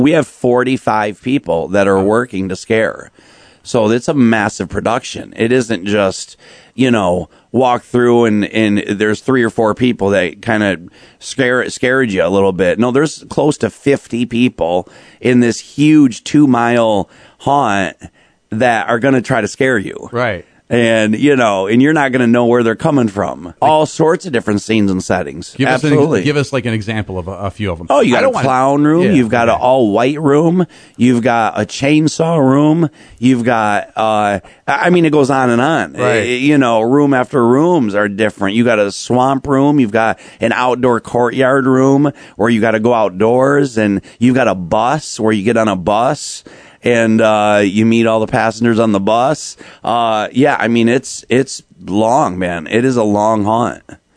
We have 45 people that are working to scare. So it's a massive production. It isn't just, walk through and there's 3 or 4 people that kind of scared you a little bit. No, there's close to 50 people in this huge 2-mile haunt that are going to try to scare you. Right. And, and you're not going to know where they're coming from. All sorts of different scenes and settings. Absolutely. Give us like an example of a few of them. Oh, you got a clown room. Yeah, you've got an all-white room. You've got a chainsaw room. You've got, it goes on and on. Right. Room after rooms are different. You got a swamp room. You've got an outdoor courtyard room where you got to go outdoors. And you've got a bus where you get on a bus. And you meet all the passengers on the bus. It's long, man. It is a long haunt.